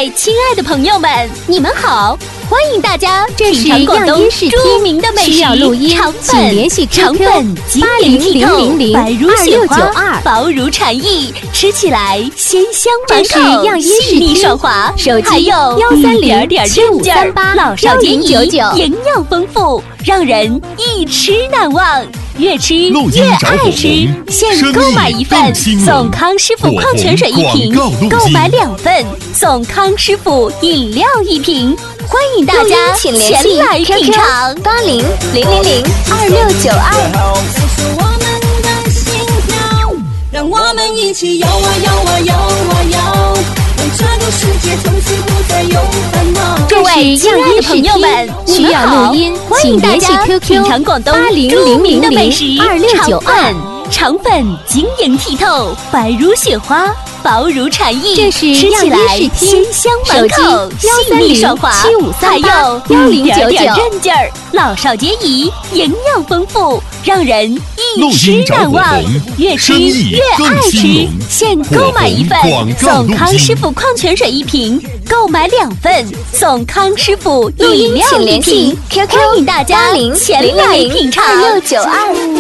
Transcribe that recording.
位亲爱的朋友们，你们好！欢迎大家这是品尝广东著名的美食， 需要录音，请联系 QQ 800000，白如雪花， 2692， 薄如蝉翼，吃起来鲜香满口， 这是样音视细腻听爽滑， 手机还有 130 点韧劲儿， 7538 老少皆宜， 1099 营养丰富，让人一吃难忘。越吃录音越找火爱吃， 红现购买一份送康师傅矿泉水1瓶，购买2份送康师傅饮料1瓶。欢迎大家请联系前来品尝。 8000002692。 我们的心跳，让我们一起摇啊摇啊摇啊摇，让这个世界从此不再有烦恼。 各位亲爱的朋友们， 需要录音， 欢迎大家请联系 QQ 品尝广东著名的美食 8000002692 肠粉晶莹剔透，白如雪花，薄如蝉翼， 这是吃起来样音视听鲜香满口，细腻爽滑， 1307538 还有 1099 点韧劲儿，老少皆宜，营养丰富，让人一吃难忘。越吃越爱吃，现购买1份送康师傅矿泉水1瓶，购买2份送康师傅饮料1瓶。 请联系 QQ 欢迎大家前来品尝。 8000002692。